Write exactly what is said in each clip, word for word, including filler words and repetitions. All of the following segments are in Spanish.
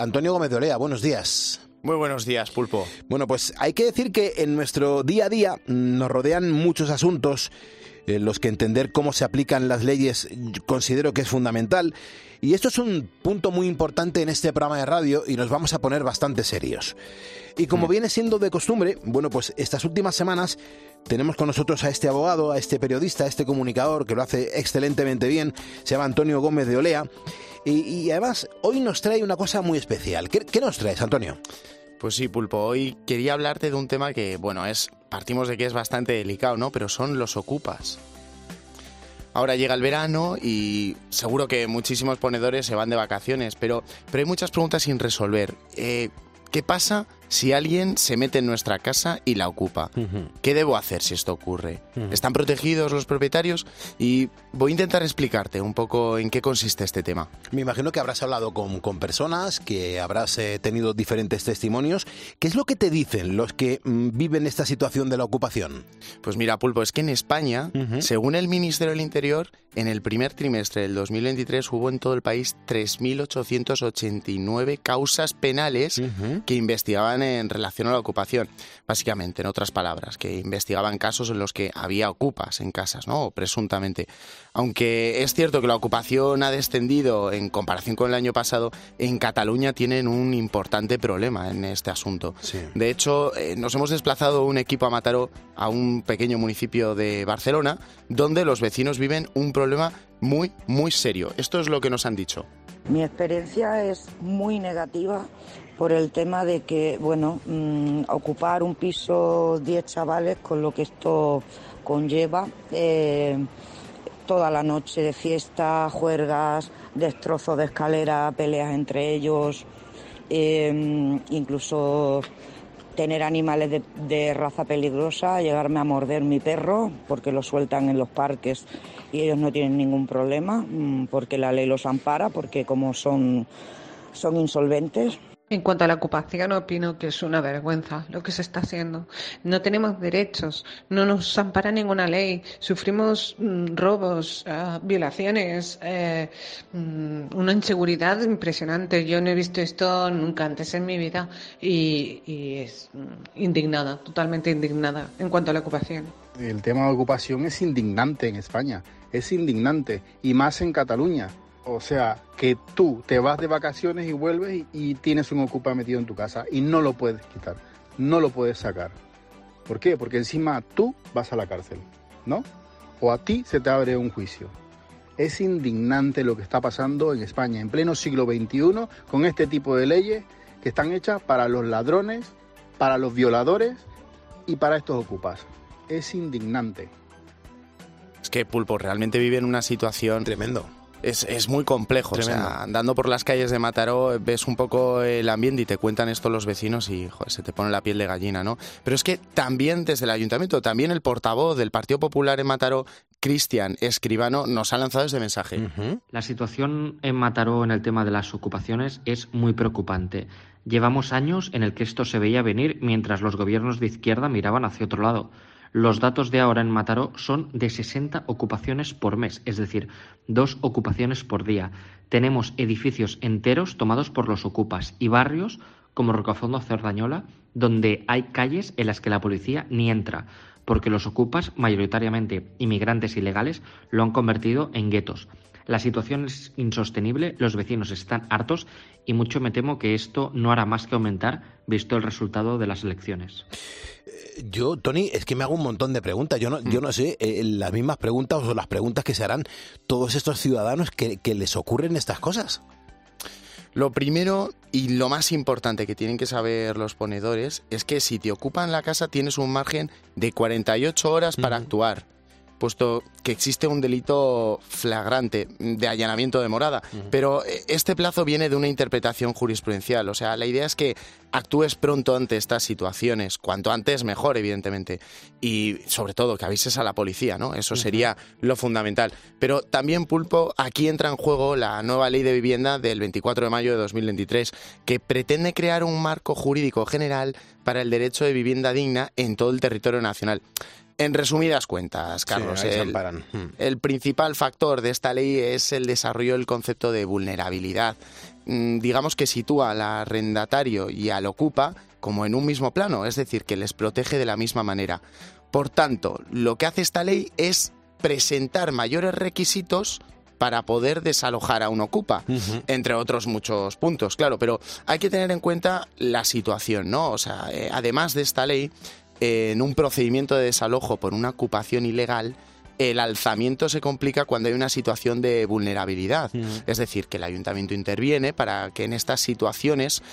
Antonio Gómez de Olea, buenos días. Muy buenos días, Pulpo. Bueno, pues hay que decir que en nuestro día a día nos rodean muchos asuntos en los que entender cómo se aplican las leyes considero que es fundamental. Y esto es un punto muy importante en este programa de radio y nos vamos a poner bastante serios. Y como viene siendo de costumbre, bueno, pues estas últimas semanas tenemos con nosotros a este abogado, a este periodista, a este comunicador que lo hace excelentemente bien, se llama Antonio Gómez de Olea. Y, y además, hoy nos trae una cosa muy especial. ¿Qué, qué nos traes, Antonio? Pues sí, Pulpo, hoy quería hablarte de un tema que, bueno, es partimos de que es bastante delicado, ¿no? Pero son los ocupas. Ahora llega el verano y seguro que muchísimos ponedores se van de vacaciones, pero, pero hay muchas preguntas sin resolver. Eh, ¿Qué pasa si alguien se mete en nuestra casa y la ocupa? Uh-huh. ¿Qué debo hacer si esto ocurre? Uh-huh. ¿Están protegidos los propietarios? Y voy a intentar explicarte un poco en qué consiste este tema. Me imagino que habrás hablado con, con personas, que habrás eh, tenido diferentes testimonios. ¿Qué es lo que te dicen los que mm, viven esta situación de la ocupación? Pues mira, Pulpo, es que en España, uh-huh. según el Ministerio del Interior, en el primer trimestre del dos mil veintitrés hubo en todo el país tres mil ochocientas ochenta y nueve causas penales uh-huh. que investigaban en relación a la ocupación. Básicamente, en otras palabras, que investigaban casos en los que había ocupas en casas, ¿no? O presuntamente. Aunque es cierto que la ocupación ha descendido en comparación con el año pasado, en Cataluña tienen un importante problema en este asunto. Sí. De hecho, eh, nos hemos desplazado un equipo a Mataró, a un pequeño municipio de Barcelona, donde los vecinos viven un problema muy, muy serio. Esto es lo que nos han dicho. Mi experiencia es muy negativa por el tema de que, bueno, mmm, ocupar un piso diez chavales con lo que esto conlleva, eh, toda la noche de fiesta, juergas, destrozos de escalera, peleas entre ellos, eh, incluso tener animales de, de raza peligrosa, llegarme a morder mi perro porque lo sueltan en los parques y ellos no tienen ningún problema porque la ley los ampara, porque como son, son insolventes. En cuanto a la ocupación, opino que es una vergüenza lo que se está haciendo. No tenemos derechos, no nos ampara ninguna ley, sufrimos mmm, robos, uh, violaciones, eh, mmm, una inseguridad impresionante. Yo no he visto esto nunca antes en mi vida y, y es mmm, indignada, totalmente indignada en cuanto a la ocupación. El tema de ocupación es indignante en España, es indignante, y más en Cataluña. O sea, que tú te vas de vacaciones y vuelves y, y tienes un ocupa metido en tu casa y no lo puedes quitar, no lo puedes sacar. ¿Por qué? Porque encima tú vas a la cárcel, ¿no? O a ti se te abre un juicio. Es indignante lo que está pasando en España en pleno siglo veintiuno con este tipo de leyes que están hechas para los ladrones, para los violadores y para estos ocupas. Es indignante. Es que, Pulpo, realmente vive en una situación tremendo. Es, es muy complejo. Tremendo. O sea, andando por las calles de Mataró ves un poco el ambiente y te cuentan esto los vecinos y joder, se te pone la piel de gallina, ¿no? Pero es que también desde el ayuntamiento, también el portavoz del Partido Popular en Mataró, Cristian Escribano, nos ha lanzado este mensaje. Uh-huh. La situación en Mataró en el tema de las ocupaciones es muy preocupante. Llevamos años en el que esto se veía venir mientras los gobiernos de izquierda miraban hacia otro lado. Los datos de ahora en Mataró son de sesenta ocupaciones por mes, es decir, dos ocupaciones por día. Tenemos edificios enteros tomados por los ocupas y barrios como Rocafondo o Cerdañola, donde hay calles en las que la policía ni entra, porque los ocupas, mayoritariamente inmigrantes ilegales, lo han convertido en guetos. La situación es insostenible, los vecinos están hartos y mucho me temo que esto no hará más que aumentar visto el resultado de las elecciones. Yo, Tony, es que me hago un montón de preguntas. Yo no, mm. yo no sé eh, las mismas preguntas o las preguntas que se harán todos estos ciudadanos que, que les ocurren estas cosas. Lo primero y lo más importante que tienen que saber los ponedores es que si te ocupan la casa tienes un margen de cuarenta y ocho horas para mm. actuar, puesto que existe un delito flagrante de allanamiento de morada. Uh-huh. Pero este plazo viene de una interpretación jurisprudencial. O sea, la idea es que actúes pronto ante estas situaciones. Cuanto antes, mejor, evidentemente. Y, sobre todo, que avises a la policía, ¿no? Eso sería uh-huh. lo fundamental. Pero también, Pulpo, aquí entra en juego la nueva Ley de Vivienda del veinticuatro de mayo de dos mil veintitrés, que pretende crear un marco jurídico general para el derecho de vivienda digna en todo el territorio nacional. En resumidas cuentas, Carlos, sí, el, el principal factor de esta ley es el desarrollo del concepto de vulnerabilidad. digamos que sitúa al arrendatario y al ocupa como en un mismo plano, es decir, que les protege de la misma manera. Por tanto, lo que hace esta ley es presentar mayores requisitos para poder desalojar a un ocupa, uh-huh. entre otros muchos puntos, claro, pero hay que tener en cuenta la situación, ¿no? O sea, eh, además de esta ley, eh, en un procedimiento de desalojo por una ocupación ilegal, el alzamiento se complica cuando hay una situación de vulnerabilidad. Uh-huh. Es decir, que el ayuntamiento interviene para que en estas situaciones,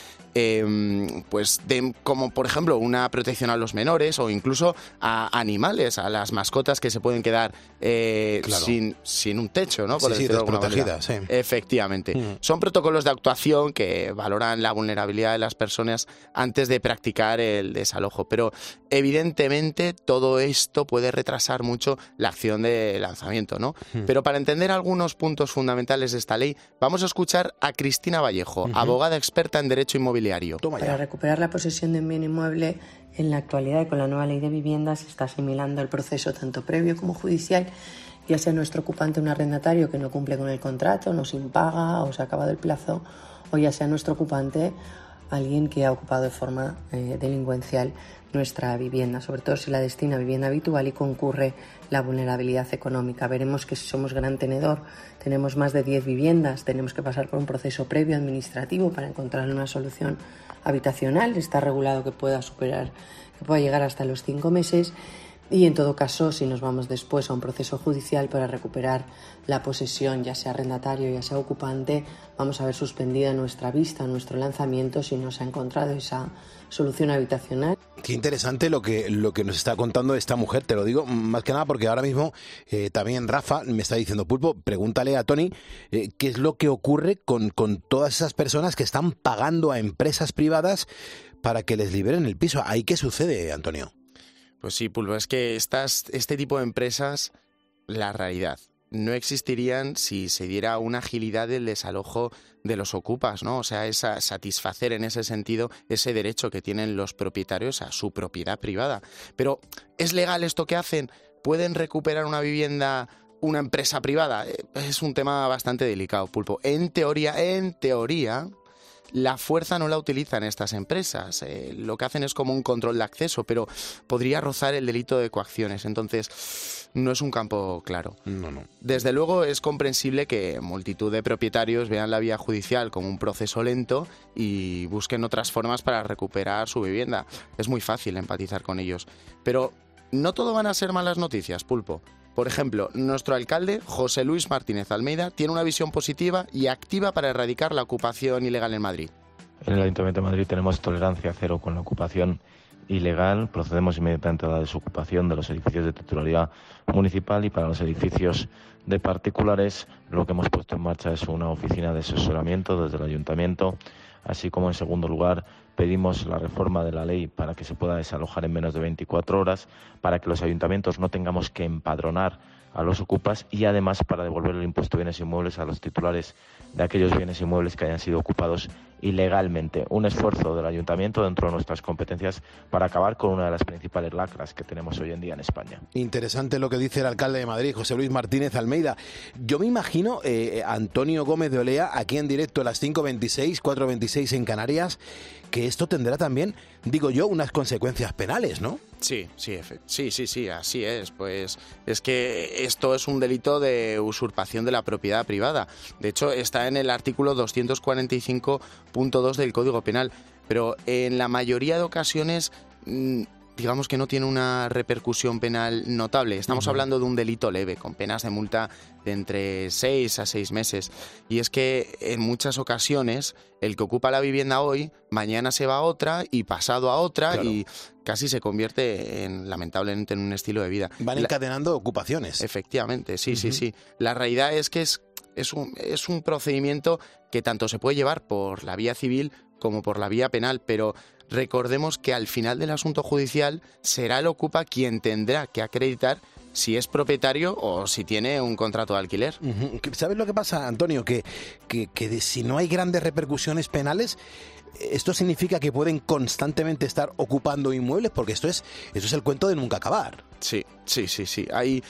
eh, pues den, como por ejemplo una protección a los menores o incluso a animales, a las mascotas que se pueden quedar eh, claro. sin, sin un techo, ¿no? Por sí, sí, desprotegidas, sí. Efectivamente. Uh-huh. Son protocolos de actuación que valoran la vulnerabilidad de las personas antes de practicar el desalojo, pero evidentemente todo esto puede retrasar mucho la acción de lanzamiento, ¿no? Uh-huh. Pero para entender algunos puntos fundamentales de esta ley, vamos a escuchar a Cristina Vallejo, uh-huh. abogada experta en derecho inmobiliario. Toma ya. Para recuperar la posesión de un bien inmueble, en la actualidad y con la nueva ley de vivienda se está asimilando el proceso tanto previo como judicial, ya sea nuestro ocupante un arrendatario que no cumple con el contrato, no se impaga o se ha acabado el plazo, o ya sea nuestro ocupante alguien que ha ocupado de forma eh, delincuencial nuestra vivienda, sobre todo si la destina a vivienda habitual y concurre la vulnerabilidad económica. Veremos que si somos gran tenedor, tenemos más de diez viviendas, tenemos que pasar por un proceso previo administrativo para encontrar una solución habitacional. Está regulado que pueda superar, que pueda llegar hasta los cinco meses. Y en todo caso, si nos vamos después a un proceso judicial para recuperar la posesión, ya sea arrendatario, ya sea ocupante, vamos a ver suspendida nuestra vista, nuestro lanzamiento, si no se ha encontrado esa solución habitacional. Qué interesante lo que, lo que nos está contando esta mujer, te lo digo más que nada porque ahora mismo eh, también Rafa me está diciendo, Pulpo, pregúntale a Tony eh, qué es lo que ocurre con, con todas esas personas que están pagando a empresas privadas para que les liberen el piso. ¿Ahí qué sucede, Antonio? Pues sí, Pulpo, es que estas, este tipo de empresas, la realidad, no existirían si se diera una agilidad del desalojo de los ocupas, ¿no? O sea, esa, satisfacer en ese sentido ese derecho que tienen los propietarios a su propiedad privada. Pero, ¿es legal esto que hacen? ¿Pueden recuperar una vivienda una empresa privada? Es un tema bastante delicado, Pulpo. En teoría, en teoría... la fuerza no la utilizan estas empresas, eh, lo que hacen es como un control de acceso, pero podría rozar el delito de coacciones, entonces no es un campo claro. No, no. Desde luego es comprensible que multitud de propietarios vean la vía judicial como un proceso lento y busquen otras formas para recuperar su vivienda. Es muy fácil empatizar con ellos, pero no todo van a ser malas noticias, Pulpo. Por ejemplo, nuestro alcalde, José Luis Martínez Almeida, tiene una visión positiva y activa para erradicar la ocupación ilegal en Madrid. En el Ayuntamiento de Madrid tenemos tolerancia cero con la ocupación ilegal. Procedemos inmediatamente a la desocupación de los edificios de titularidad municipal y para los edificios de particulares lo que hemos puesto en marcha es una oficina de asesoramiento desde el Ayuntamiento. Así como, en segundo lugar, pedimos la reforma de la ley para que se pueda desalojar en menos de veinticuatro horas, para que los ayuntamientos no tengamos que empadronar a los ocupas y, además, para devolver el impuesto de bienes inmuebles a los titulares de aquellos bienes inmuebles que hayan sido ocupados ilegalmente. Un esfuerzo del ayuntamiento dentro de nuestras competencias para acabar con una de las principales lacras que tenemos hoy en día en España. Interesante lo que dice el alcalde de Madrid, José Luis Martínez Almeida. Yo me imagino, eh, Antonio Gómez de Olea, aquí en directo a las cinco veintiséis, cuatro veintiséis en Canarias, que esto tendrá también, digo yo, unas consecuencias penales, ¿no? Sí, sí, sí, sí, sí, así es. Pues es que esto es un delito de usurpación de la propiedad privada. De hecho, está en el artículo doscientos cuarenta y cinco punto dos del Código Penal. Pero en la mayoría de ocasiones, digamos que no tiene una repercusión penal notable. Estamos uh-huh. hablando de un delito leve, con penas de multa de entre seis a seis meses. Y es que en muchas ocasiones el que ocupa la vivienda hoy, mañana se va a otra y pasado a otra, claro. y casi se convierte en, lamentablemente, en un estilo de vida. Van encadenando la... ocupaciones. Efectivamente, sí, uh-huh. sí, sí. La realidad es que es, es, un, es un procedimiento que tanto se puede llevar por la vía civil como por la vía penal, pero recordemos que al final del asunto judicial será el ocupa quien tendrá que acreditar si es propietario o si tiene un contrato de alquiler. Uh-huh. ¿Sabes lo que pasa, Antonio? Que, que, que de, si no hay grandes repercusiones penales, esto significa que pueden constantemente estar ocupando inmuebles, porque esto es, esto es el cuento de nunca acabar. Sí, sí, sí, sí. Hay...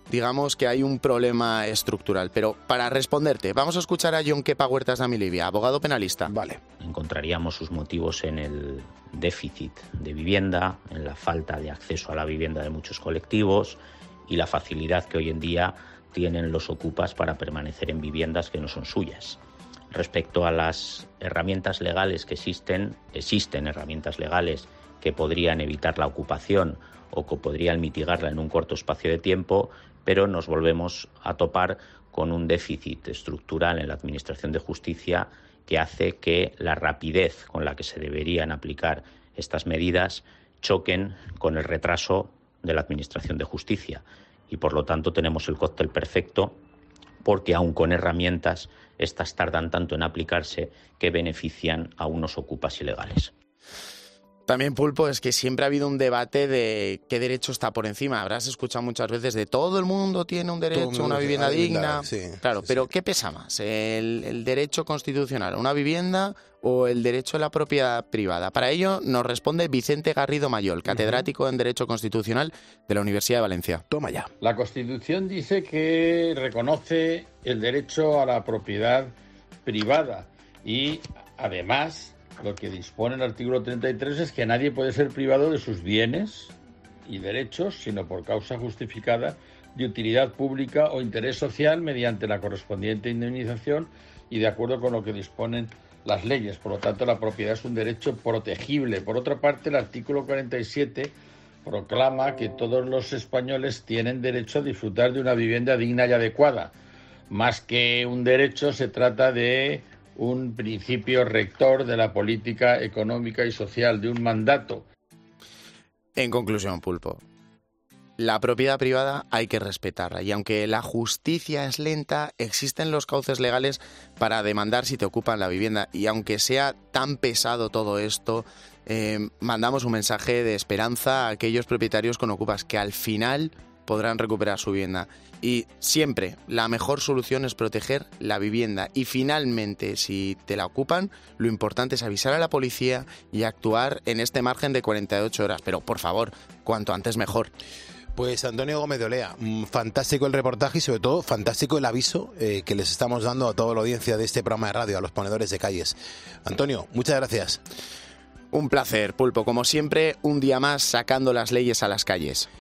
digamos que hay un problema estructural. Pero para responderte, vamos a escuchar a Jon Kepa Huertas de Amilibia, abogado penalista. Vale. Encontraríamos sus motivos en el déficit de vivienda, en la falta de acceso a la vivienda de muchos colectivos y la facilidad que hoy en día tienen los ocupas para permanecer en viviendas que no son suyas. Respecto a las herramientas legales que existen, existen herramientas legales que podrían evitar la ocupación o que podrían mitigarla en un corto espacio de tiempo, pero nos volvemos a topar con un déficit estructural en la Administración de Justicia que hace que la rapidez con la que se deberían aplicar estas medidas choquen con el retraso de la Administración de Justicia. Y por lo tanto tenemos el cóctel perfecto, porque aun con herramientas, estas tardan tanto en aplicarse que benefician a unos ocupas ilegales. También, Pulpo, es que siempre ha habido un debate de qué derecho está por encima. Habrás escuchado muchas veces de todo el mundo tiene un derecho a una vivienda digna. Sí, claro, sí, pero sí. ¿Qué pesa más? ¿El, el derecho constitucional a una vivienda o el derecho a la propiedad privada? Para ello nos responde Vicente Garrido Mayol, catedrático uh-huh. en Derecho Constitucional de la Universidad de Valencia. Toma ya. La Constitución dice que reconoce el derecho a la propiedad privada y, además, lo que dispone el artículo treinta y tres es que nadie puede ser privado de sus bienes y derechos, sino por causa justificada de utilidad pública o interés social mediante la correspondiente indemnización y de acuerdo con lo que disponen las leyes. Por lo tanto, la propiedad es un derecho protegible. Por otra parte, el artículo cuarenta y siete proclama que todos los españoles tienen derecho a disfrutar de una vivienda digna y adecuada. Más que un derecho, se trata de un principio rector de la política económica y social, de un mandato. En conclusión, Pulpo, la propiedad privada hay que respetarla y aunque la justicia es lenta, existen los cauces legales para demandar si te ocupan la vivienda y aunque sea tan pesado todo esto, eh, mandamos un mensaje de esperanza a aquellos propietarios con ocupas que al final podrán recuperar su vivienda. Y siempre la mejor solución es proteger la vivienda. Y finalmente, si te la ocupan, lo importante es avisar a la policía y actuar en este margen de cuarenta y ocho horas. Pero, por favor, cuanto antes mejor. Pues Antonio Gómez de Olea, fantástico el reportaje y sobre todo fantástico el aviso eh, que les estamos dando a toda la audiencia de este programa de radio, a los ponedores de calles. Antonio, muchas gracias. Un placer, Pulpo. Como siempre, un día más sacando las leyes a las calles.